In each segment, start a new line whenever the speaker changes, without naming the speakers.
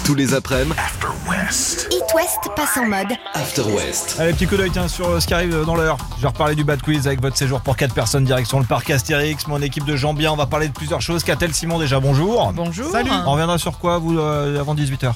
Tous les après-midi,
It West passe en mode
After West.
Allez, petit coup d'œil sur ce qui arrive dans l'heure. Je vais reparler du bad quiz avec votre séjour pour 4 personnes direction le parc Astérix, mon équipe de Jean-Bien. On va parler de plusieurs choses. Catel, Simon, déjà bonjour.
Bonjour.
Salut.
On reviendra sur quoi, vous, avant 18h?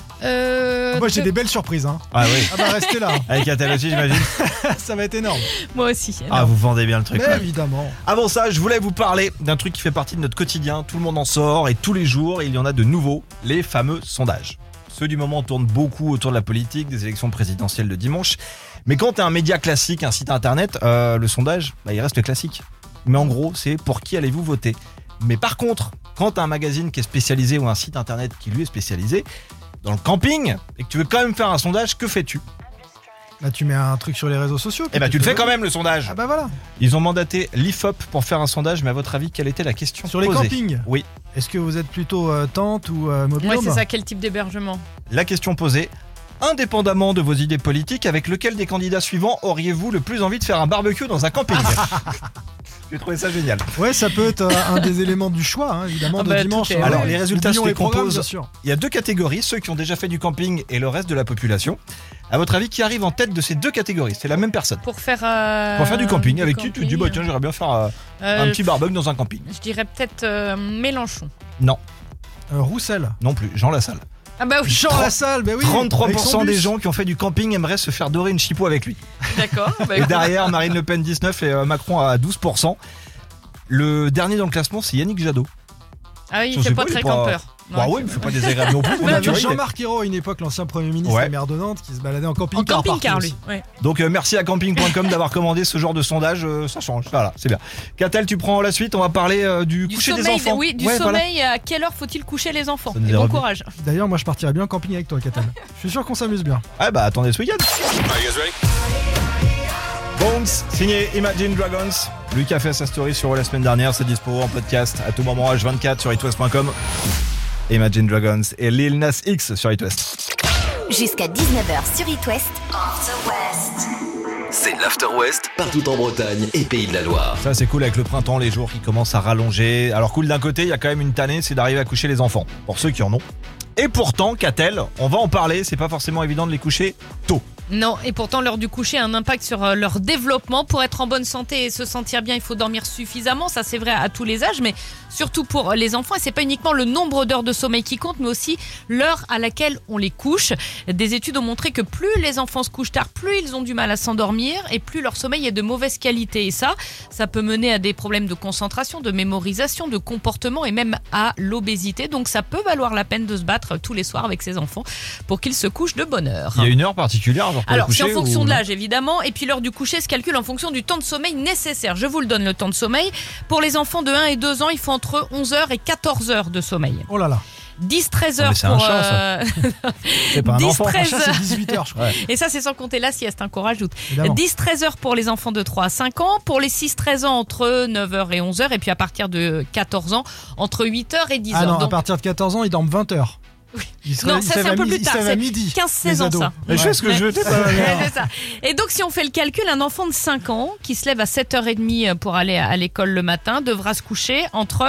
Moi j'ai des belles surprises hein.
Ah oui.
Ah bah restez là.
Avec Catel aussi, j'imagine.
Ça va être énorme.
Moi aussi.
Ah, vous vendez bien le truc.
Mais
ouais.
évidemment.
Avant ça, je voulais vous parler d'un truc qui fait partie de notre quotidien. Tout le monde en sort et tous les jours, il y en a de nouveaux, les fameux sondages. Ceux du moment tournent beaucoup autour de la politique, des élections présidentielles de dimanche. Mais quand t'es un média classique, un site internet, le sondage, il reste classique. Mais en gros, c'est pour qui allez-vous voter. Mais par contre, quand t'as un magazine qui est spécialisé ou un site internet qui lui est spécialisé dans le camping et que tu veux quand même faire un sondage, que fais-tu ?
Là tu mets un truc sur les réseaux sociaux.
Eh ben tu le fais quand même, le sondage.
Ah bah voilà.
Ils ont mandaté l'IFOP pour faire un sondage, mais à votre avis, quelle était la question
Sur les
posée ?
campings.
Oui.
Est-ce que vous êtes plutôt tente ou mobile
Ouais,
home?
c'est ça. Quel type d'hébergement?
La question posée, indépendamment de vos idées politiques, avec lequel des candidats suivants auriez-vous le plus envie de faire un barbecue dans un camping ? J'ai trouvé ça génial.
Ouais, ça peut être un des éléments du choix, hein, évidemment,
Ah
de
bah,
dimanche.
tout est-
hein.
Alors, les résultats
Oublions
se
les programmes,
décomposent.
bien sûr.
Il y a deux catégories, ceux qui ont déjà fait du camping et le reste de la population. À votre avis, qui arrive en tête de ces deux catégories ? C'est la même personne.
Pour faire
Du camping,
du
avec qui tu te dis, bah tiens, j'aimerais bien faire un petit barbecue dans un camping.
Je dirais peut-être Mélenchon.
Non,
Roussel.
non plus, Jean Lassalle.
Ah bah oui.
Jean Lassalle, bah oui. avec son
33% des
bus.
gens qui ont fait du camping aimeraient se faire dorer une chipot avec lui.
D'accord. Bah,
Et
écoute.
derrière, Marine Le Pen 19 et Macron à 12%. Le dernier dans le classement, c'est Yannick Jadot.
Ah oui,
Je
il
sais
fait
pas,
pas
il est
très
pas-
campeur.
Bah
Non,
ouais, il me fait pas désagréable non plus.
On
on a
avait
vu
Jean-Marc Ayrault à une époque, l'ancien Premier ministre
Ouais.
et maire de Nantes, qui se baladait en camping-car.
En camping-car,
partout
lui.
aussi.
Ouais.
Donc merci à camping.com d'avoir commandé ce genre de sondage, ça change. Voilà, c'est bien. Catel, tu prends la suite, on va parler du
Du
coucher des
sommeil,
enfants.
oui, du
Ouais, voilà.
sommeil. À quelle heure faut-il coucher les enfants?
Ça nous
Et
est
bon
revenu.
courage.
D'ailleurs, moi je partirais bien en camping avec toi, Catel. Je suis sûr qu'on s'amuse bien.
Ah bah attendez ce week-end. Bones, signé Imagine Dragons. Lui qui a fait sa story sur la semaine dernière, c'est dispo en podcast à tout moment H24 sur itwest.com. Imagine Dragons et Lil Nas X sur itwest.
jusqu'à 19h sur It West.
C'est l'After West partout en Bretagne et Pays de la Loire.
Ça c'est cool avec le printemps, les jours qui commencent à rallonger. Alors cool d'un côté, il y a quand même une tannée, c'est d'arriver à coucher les enfants. Pour ceux qui en ont. Et pourtant, Catel, on va en parler, c'est pas forcément évident de les coucher tôt.
Non, et pourtant l'heure du coucher a un impact sur leur développement. Pour être en bonne santé et se sentir bien, il faut dormir suffisamment. Ça, c'est vrai à tous les âges, mais surtout pour les enfants. Et c'est pas uniquement le nombre d'heures de sommeil qui compte, mais aussi l'heure à laquelle on les couche. Des études ont montré que plus les enfants se couchent tard, plus ils ont du mal à s'endormir et plus leur sommeil est de mauvaise qualité. Et ça peut mener à des problèmes de concentration, de mémorisation, de comportement et même à l'obésité. Donc ça peut valoir la peine de se battre tous les soirs avec ses enfants pour qu'ils se couchent de bonne heure.
Il y a une heure particulière genre pour
Alors,
les
c'est en
coucher
fonction
ou
de
non ?
l'âge, évidemment. Et puis, l'heure du coucher se calcule en fonction du temps de sommeil nécessaire. Je vous le donne, le temps de sommeil. Pour les enfants de 1 et 2 ans, il faut entre 11 heures et 14 heures de sommeil.
Oh là là.
10-13
Non,
heures
mais c'est un
pour...
chat, ça. C'est pas un
10,
enfant.
13
Ça, c'est 18 heures, je crois.
Ouais.
Et ça, c'est sans compter la sieste, qu'on rajoute.
Évidemment.
10-13 heures pour les enfants de 3 à 5 ans. Pour les 6-13 ans, entre 9h et 11h. Et puis, à partir de 14 ans, entre 8h et 10h.
Ah non, à
Donc,
partir de 14 ans, ils dorment 20 heures.
non, ça, c'est un peu plus tard. C'est
midi.
15-16
les
ans,
ados.
ça.
Mais je fais ce que je veux.
Ouais, c'est ça. Et donc, si on fait le calcul, un enfant de 5 ans qui se lève à 7h30 pour aller à l'école le matin devra se coucher entre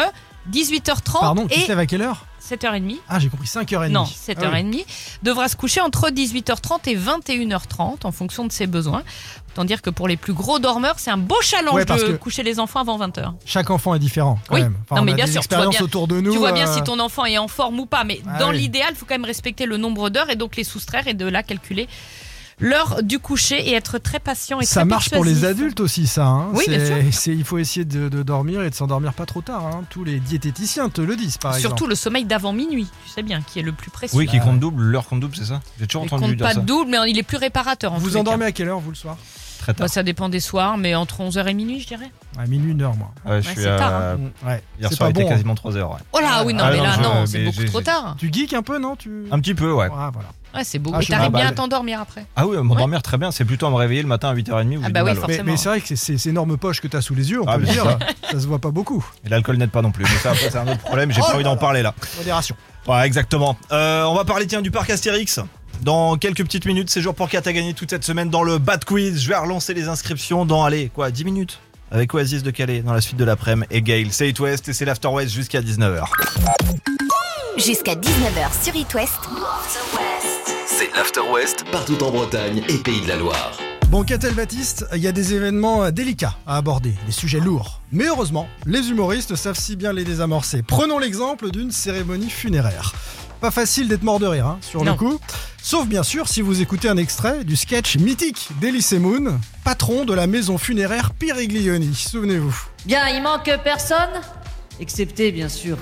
18h30
Pardon, tu
et
te lèves à quelle heure
7h30.
Ah, j'ai compris, 5h30.
Non, 7h30. Devra se coucher entre 18h30 et 21h30 en fonction de ses besoins. Autant dire que pour les plus gros dormeurs, c'est un beau challenge
Ouais, parce
de
que-
coucher les enfants avant 20h.
Chaque enfant est différent, quand
Oui.
même.
Non, mais
on a
bien
des
sûr, tu vois
expériences
bien-
autour de nous.
Tu vois bien si ton enfant est en forme ou pas, mais
Ah
dans
oui.
l'idéal, il faut quand même respecter le nombre d'heures et donc les soustraire et de là calculer l'heure du coucher et être très patient et
Ça
très
marche pour les
persuasif.
adultes aussi, ça. Hein.
Oui, bien
Il faut essayer de dormir et de s'endormir pas trop tard. Hein. Tous les diététiciens te le disent, par
Surtout
exemple.
le sommeil d'avant minuit, tu sais bien, qui est le plus précieux.
Oui, qui compte double, l'heure compte double, c'est ça ? J'ai toujours
Il
entendu
compte
dire
pas
ça.
double, mais il est plus réparateur en tous
Vous
les
endormez
cas.
à quelle heure, vous, le soir
Très tard.
Bah, ça dépend des soirs, mais entre 11h et minuit, je dirais.
À minuit, 1h, moi.
Je
Ouais,
suis
c'est tard, hein.
Ouais.
Hier
C'est
soir, il
pas
était
bon. hein.
quasiment 3 heures. Ouais.
Oh là, oui, non,
Ah,
mais
non,
là, non, c'est
mais
beaucoup trop tard.
Tu geeks un peu, non
Un petit peu, ouais.
Ah, voilà.
Ouais, c'est beau.
Ah,
Et
je
t'arrives
suis-
bien
bah,
à t'endormir après.
Ah oui, m'endormir très bien. C'est plutôt à me réveiller le matin à 8h30 où
Ah
j'ai
bah
du
oui,
mal, ouais.
forcément.
Mais c'est vrai que c'est ces énormes poches que tu as sous les yeux, on
Ah,
peut le
bien
dire.
sûr.
Ça se voit pas beaucoup.
Et l'alcool n'aide pas non plus. Mais ça, après, c'est un autre problème. J'ai
Oh
pas envie
là
d'en
là.
parler là.
Modération.
Ouais, exactement. On va parler, tiens, du parc Astérix. Dans quelques petites minutes, c'est jour pour 4 à gagner toute cette semaine dans le Bad Quiz. Je vais relancer les inscriptions dans, 10 minutes. Avec Oasis de Calais dans la suite de l'après-midi et Gail. C'est It West et c'est l'After West jusqu'à 19h.
Jusqu'à 19h sur It West.
C'est l'After West partout en Bretagne et Pays de la Loire.
Bon, Catel Baptiste, il y a des événements délicats à aborder, des sujets lourds. Mais heureusement, les humoristes savent si bien les désamorcer. Prenons l'exemple d'une cérémonie funéraire. Pas facile d'être mort de rire, sur le coup. Sauf bien sûr si vous écoutez un extrait du sketch mythique d'Elysée Moon, patron de la maison funéraire Piriglioni. Souvenez-vous.
Bien, il manque personne, excepté bien sûr.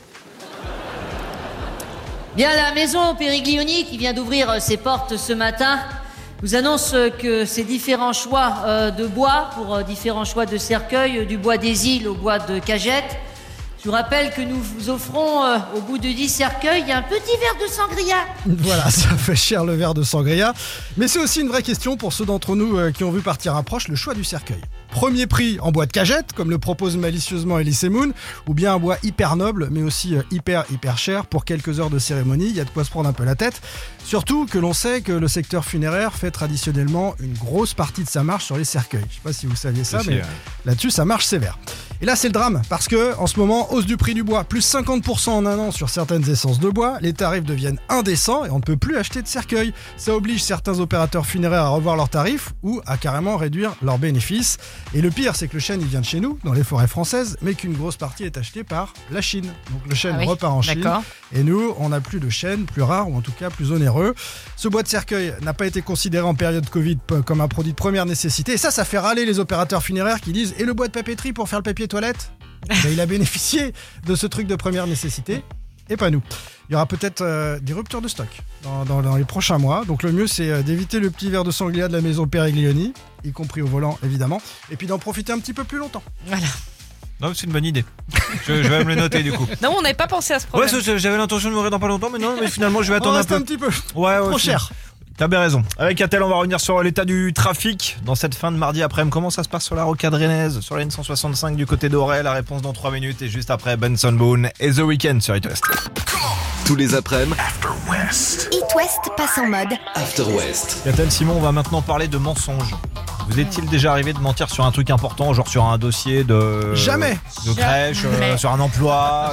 Bien, la maison Piriglioni qui vient d'ouvrir ses portes ce matin nous annonce que ces différents choix de bois pour différents choix de cercueil, du bois des îles au bois de cagette. Je vous rappelle que nous vous offrons au bout de 10 cercueils un petit verre de sangria.
Voilà, ça fait cher le verre de sangria. Mais c'est aussi une vraie question pour ceux d'entre nous qui ont vu partir un proche, le choix du cercueil. Premier prix en bois de cagette, comme le propose malicieusement Elysée Moon, ou bien un bois hyper noble, mais aussi hyper cher pour quelques heures de cérémonie. Il y a de quoi se prendre un peu la tête. Surtout que l'on sait que le secteur funéraire fait traditionnellement une grosse partie de sa marge sur les cercueils. Je sais pas si vous saviez ça, mais là-dessus, ça marche sévère. Et là, c'est le drame, parce que en ce moment, hausse du prix du bois, plus 50% en un an sur certaines essences de bois, les tarifs deviennent indécents et on ne peut plus acheter de cercueil. Ça oblige certains opérateurs funéraires à revoir leurs tarifs ou à carrément réduire leurs bénéfices. Et le pire, c'est que le chêne, il vient de chez nous, dans les forêts françaises, mais qu'une grosse partie est achetée par la Chine. Donc le chêne repart en Chine. Et nous, on n'a plus de chêne, plus rare ou en tout cas plus onéreux. Ce bois de cercueil n'a pas été considéré en période Covid comme un produit de première nécessité. Et ça fait râler les opérateurs funéraires qui disent « Et le bois de papeterie pour faire le papier toilette ?» Il a bénéficié de ce truc de première nécessité, et pas nous. Il y aura peut-être des ruptures de stock dans les prochains mois. Donc le mieux, c'est d'éviter le petit verre de sangria de la maison Piriglioni, y compris au volant, évidemment, et puis d'en profiter un petit peu plus longtemps.
Voilà.
Non, c'est une bonne idée. Je vais me le noter du coup.
Non, on n'avait pas pensé à ce problème.
Ouais, j'avais l'intention de mourir dans pas longtemps, mais non, mais finalement je vais attendre
un petit peu.
Ouais,
trop cher.
T'as bien raison. Avec Catel, on va revenir sur l'état du trafic dans cette fin de mardi après-midi. Comment ça se passe sur la rocade rennaise, sur la N165 du côté d'Auray? La réponse dans 3 minutes et juste après Benson Boone et The Weeknd sur It West.
Tous les après-midi,
It West passe en mode
After West.
Catel, Simon, on va maintenant parler de mensonges. Vous est-il déjà arrivé de mentir sur un truc important, genre sur un dossier de...
Jamais.
De crèche, sur un emploi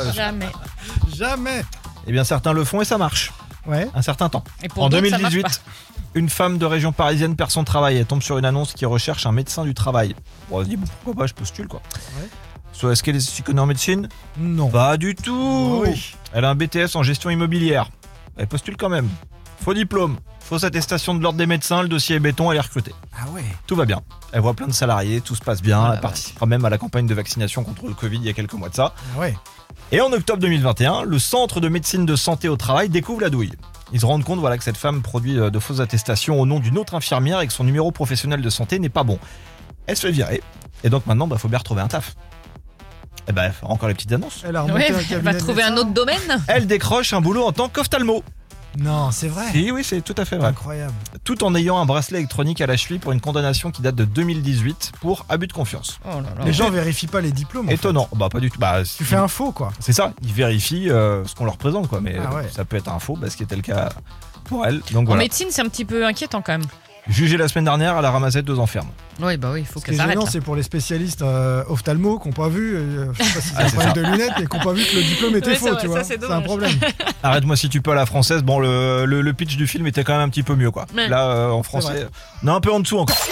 Jamais.
Eh bien, certains le font et ça marche.
Ouais.
Un certain temps.
Et pour
en
d'autres, ça
2018,
marche
une femme de région parisienne perd son travail. Elle tombe sur une annonce qui recherche un médecin du travail. Bon, elle se dit, pourquoi pas, je postule quoi. Ouais. Soit est-ce qu'elle s'y connaît en médecine?
Non.
Pas du tout.
Oui.
Elle a un BTS en gestion immobilière. Elle postule quand même. Faux diplôme, fausse attestation de l'ordre des médecins, le dossier est béton, elle est recrutée.
Ah ouais.
Tout va bien. Elle voit plein de salariés, tout se passe bien. Elle participera même à la campagne de vaccination contre le Covid il y a quelques mois de ça.
Ah ouais.
Et en octobre 2021, le centre de médecine de santé au travail découvre la douille. Ils se rendent compte que cette femme produit de fausses attestations au nom d'une autre infirmière et que son numéro professionnel de santé n'est pas bon. Elle se fait virer. Et donc maintenant, faut bien retrouver un taf. Et encore les petites annonces.
Elle a remonté un cabinet
elle va trouver un autre domaine.
Elle décroche un boulot en tant qu'ophtalmo.
Non, c'est vrai.
Oui, c'est tout à fait vrai.
Incroyable.
Tout en ayant un bracelet électronique à la cheville pour une condamnation qui date de 2018 pour abus de confiance.
Oh là là.
Les gens vérifient pas les diplômes.
Étonnant. Pas du tout.
Tu fais un faux, quoi.
C'est ça. Ils vérifient ce qu'on leur présente, quoi. Mais ça peut être un faux, ce qui était le cas pour elle. Donc,
en médecine, c'est un petit peu inquiétant quand même.
Jugée la semaine dernière, elle a ramassé 2 ans ferme.
Oui, il faut que ça
s'arrête.
arrête.
C'est pour les spécialistes ophtalmo qui n'ont pas vu, je sais pas si c'est un problème de lunettes, mais qui n'ont pas vu que le diplôme était faux, tu vois. C'est un problème.
Arrête-moi si tu peux à la française. Bon, le pitch du film était quand même un petit peu mieux, quoi.
Mais...
Là, en français, on est un peu en dessous encore.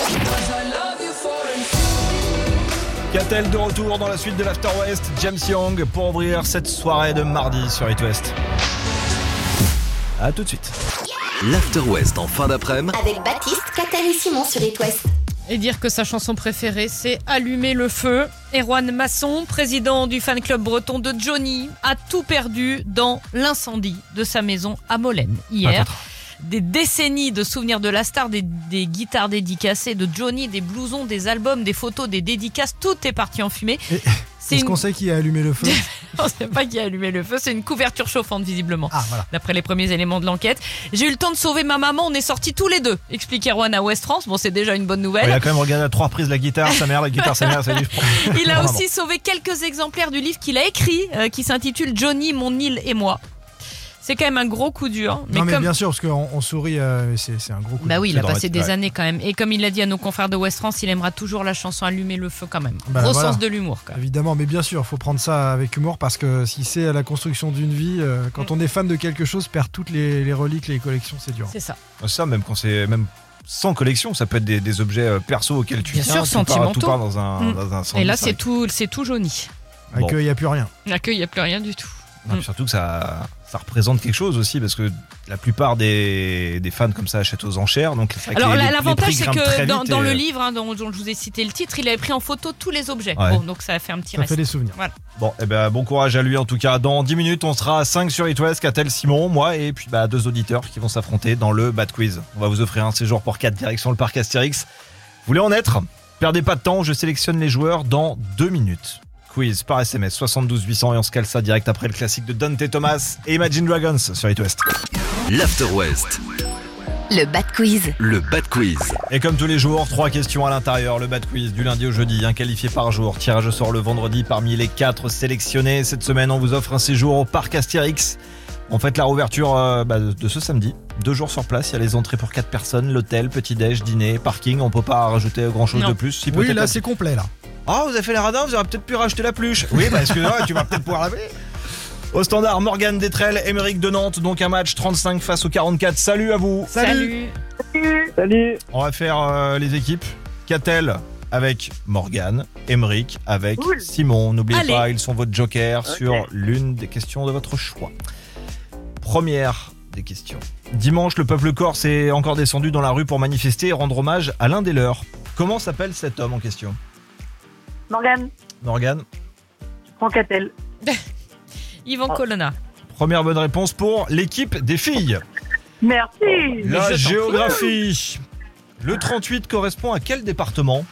Catel de retour dans la suite de l'After West. James Young pour ouvrir cette soirée de mardi sur It West. A tout de suite.
L'After West en fin d'après-midi
avec Baptiste, Catel et Simon sur It West.
Et dire que sa chanson préférée, c'est Allumer le feu. Erwan Masson, président du fan club breton de Johnny, a tout perdu dans l'incendie de sa maison à Molène hier. Des décennies de souvenirs de la star, des guitares dédicacées de Johnny, des blousons, des albums, des photos, des dédicaces, tout est parti en fumée.
Est-ce qu'on sait qui a allumé le feu?
On ne sait pas qui a allumé le feu, c'est une couverture chauffante visiblement.
Ah, voilà.
D'après les premiers éléments de l'enquête. J'ai eu le temps de sauver ma maman, on est sortis tous les deux, explique Erwan à Ouest France. Bon, c'est déjà une bonne nouvelle.
Il a quand même regardé à 3 reprises la guitare, sa mère, ça lui.
Il a aussi sauvé quelques exemplaires du livre qu'il a écrit, qui s'intitule Johnny, mon île et moi. C'est quand même un gros coup dur.
Non, mais bien sûr, parce qu'on sourit, c'est un gros coup.
Bah oui, il a
C'est
passé
dramatique,
des
ouais.
années quand même. Et comme il l'a dit à nos confrères de West France, il aimera toujours la chanson Allumer le feu quand même.
Bah,
Gros
voilà.
sens de l'humour quand même.
Évidemment, mais bien sûr, il faut prendre ça avec humour parce que si c'est la construction d'une vie, quand on est fan de quelque chose, perdre toutes les reliques, les collections, c'est dur.
C'est ça.
Ça, même quand c'est même sans collection, ça peut être des objets perso auxquels tu
Bien
tiens.
sûr,
tout part
sentimentaux.
dans un
Et là,
sandwich.
c'est tout jauni.
Avec
Bon.
eux, il n'y a plus rien.
L'accueil, il n'y a plus rien du tout.
Non, puis surtout que ça représente quelque chose aussi parce que la plupart des fans comme ça achètent aux enchères. Donc c'est vrai que
Alors
les
l'avantage
prix
c'est
grimpent
que
très
dans
vite
le
et-
livre dont je vous ai cité le titre, il avait pris en photo tous les objets.
Ouais.
Bon, donc ça a fait un petit
Ça
reste.
fait des souvenirs.
Bon, eh ben, bon courage à lui en tout cas. Dans 10 minutes, on sera à 5 sur It West, Catel, Simon, moi et puis 2 auditeurs qui vont s'affronter dans le Bad Quiz. On va vous offrir un séjour pour 4 direction le parc Astérix. Vous voulez en être? Perdez pas de temps, je sélectionne les joueurs dans 2 minutes. Quiz par SMS 72 800 et on se cale ça direct après le classique de Dante Thomas et Imagine Dragons sur It West.
L'After West,
Le Bad Quiz.
le Bad Quiz.
Et comme tous les jours, 3 questions à l'intérieur, le Bad Quiz du lundi au jeudi, un qualifié par jour. Tirage au sort le vendredi parmi les 4 sélectionnés. Cette semaine, on vous offre un séjour au parc Astérix. On fête la rouverture de ce samedi. 2 jours sur place, il y a les entrées pour 4 personnes, l'hôtel, petit-déj, dîner, parking. On peut pas rajouter grand chose
Non.
de plus. Si
Oui,
peut-être
là, c'est complet, là.
Ah, vous avez fait les radins, vous aurez peut-être pu rajouter la pluche. Oui, excusez-moi, tu vas peut-être pouvoir laver. Au standard, Morgane Détrel, Émeric de Nantes, donc un match 35 face au 44. Salut à vous.
Salut.
Salut.
On va faire les équipes. Catel avec Morgane, Émeric avec
Cool.
Simon. N'oubliez
Allez.
pas, ils sont votre joker sur l'une des questions de votre choix. Première des questions. Dimanche, le peuple corse est encore descendu dans la rue pour manifester et rendre hommage à l'un des leurs. Comment s'appelle cet homme en question?
Morgane,
Morgane,
Francatel.
Yvan Colonna.
première bonne réponse pour l'équipe des filles.
Merci.
Mais
La
je t'en
géographie. Le 38 correspond à quel département?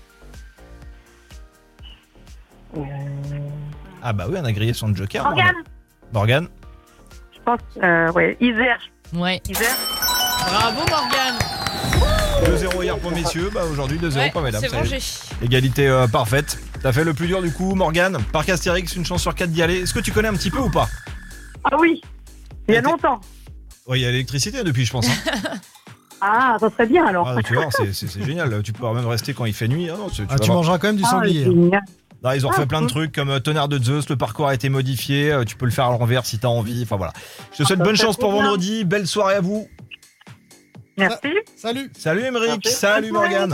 Ah bah oui, on a grillé son joker.
Morgane,
Morgane.
je pense, Isère.
Ouais.
Isère.
Bravo Morgane.
2-0 hier pour messieurs, aujourd'hui 2-0
Ouais,
pour mesdames.
c'est
Ça y est.
vengé.
Égalité parfaite. T'as fait le plus dur du coup, Morgane. Parc Astérix, une chance sur 4 d'y aller. Est-ce que tu connais un petit peu ou pas?
Ah oui, il y a
Et t'es-
longtemps.
Oui, il y a l'électricité depuis, je pense. Hein.
Ah, ça serait bien alors.
Ah, tu vois, c'est génial. Tu peux même rester quand il fait nuit. Ah, non, tu vas
Tu
voir.
mangeras quand même du sanglier. hein.
génial.
Non, ils ont refait plein de trucs comme Tonnerre de Zeus, le parcours a été modifié, tu peux le faire à l'envers si t'as envie. Enfin voilà. Je te souhaite
ça
bonne
serait
chance pour
trop bien.
vendredi. Belle soirée à vous.
Merci.
Salut.
Salut Émeric.
Merci.
Salut Morgane.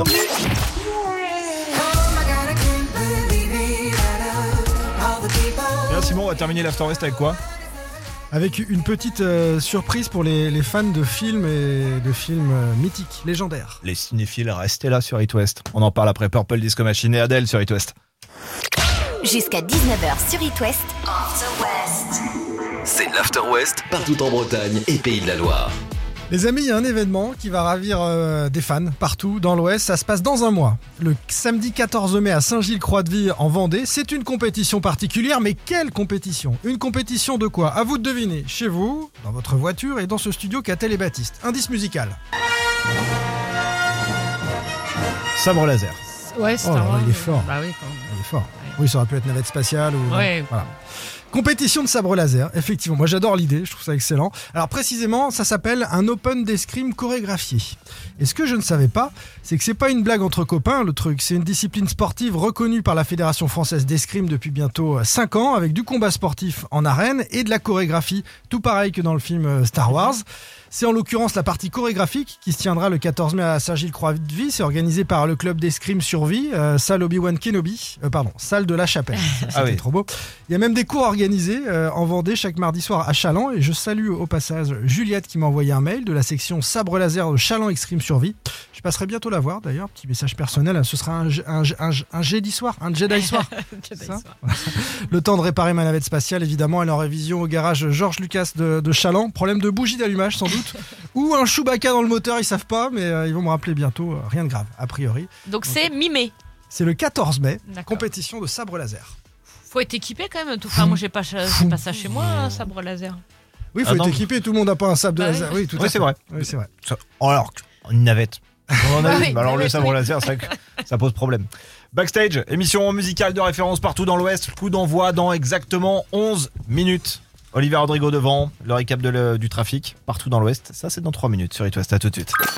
Bien Simon, on va terminer l'After West avec quoi?
Avec une petite surprise pour les fans de films et de films mythiques, légendaires.
Les cinéphiles, restez là sur It West. On en parle après Purple Disco Machine et Adele sur It West.
Jusqu'à 19h sur It West.
C'est l'After West partout en Bretagne et Pays de la Loire.
Les amis, il y a un événement qui va ravir des fans partout dans l'Ouest. Ça se passe dans un mois. Le samedi 14 mai à Saint-Gilles-Croix-de-Vie en Vendée. C'est une compétition particulière, mais quelle compétition? Une compétition de quoi? À vous de deviner. Chez vous, dans votre voiture et dans ce studio Catel et Baptiste. Indice musical.
Sabre laser.
Ouais, c'est
Oh là là, il est fort.
Bah oui, quand même.
Il est fort. Oui, ça aurait pu être navette spatiale ou...
Ouais.
Voilà. Compétition de sabre laser, effectivement. Moi, j'adore l'idée, je trouve ça excellent. Alors, précisément, ça s'appelle un open d'escrime chorégraphié. Et ce que je ne savais pas, c'est que c'est pas une blague entre copains, le truc. C'est une discipline sportive reconnue par la Fédération française d'escrime depuis bientôt 5 ans, avec du combat sportif en arène et de la chorégraphie, tout pareil que dans le film Star Wars. C'est en l'occurrence la partie chorégraphique qui se tiendra le 14 mai à Saint-Gilles-Croix-de-Vie. C'est organisé par le club d'escrime Survie, salle Obi-Wan Kenobi, salle de la Chapelle. C'était
Ah oui.
trop beau. Il y a même des cours organisés en Vendée chaque mardi soir à Chaland. Et je salue au passage Juliette qui m'a envoyé un mail de la section sabre laser de Chaland Extreme Survie. Je passerai bientôt la voir d'ailleurs. Petit message personnel. Ce sera un Jedi soir, un Jedi soir. Ça Le temps de réparer ma navette spatiale, évidemment. Elle est en révision au garage Georges Lucas de Chaland. Problème de bougie d'allumage sans doute. Ou un Chewbacca dans le moteur, ils savent pas, mais ils vont me rappeler bientôt. Rien de grave, a priori.
Donc c'est mi-mai.
C'est le 14 mai,
D'accord.
compétition de sabre laser.
Faut être équipé quand même. Enfin, moi j'ai pas ça chez moi, un sabre laser.
Oui, il faut
Ah
être
non.
équipé, tout le monde n'a pas un sabre de
Bah
laser.
oui.
Oui, tout à
Oui,
fait.
c'est vrai.
Oui, c'est vrai.
Alors, une navette. On en a
Ah
une,
oui,
mais alors le
oui,
sabre
oui.
laser, c'est vrai que ça pose problème. Backstage, émission musicale de référence partout dans l'Ouest. Coup d'envoi dans exactement 11 minutes. Olivier Rodrigo devant, le récap du trafic partout dans l'Ouest. Ça, c'est dans 3 minutes sur It West. À tout de suite.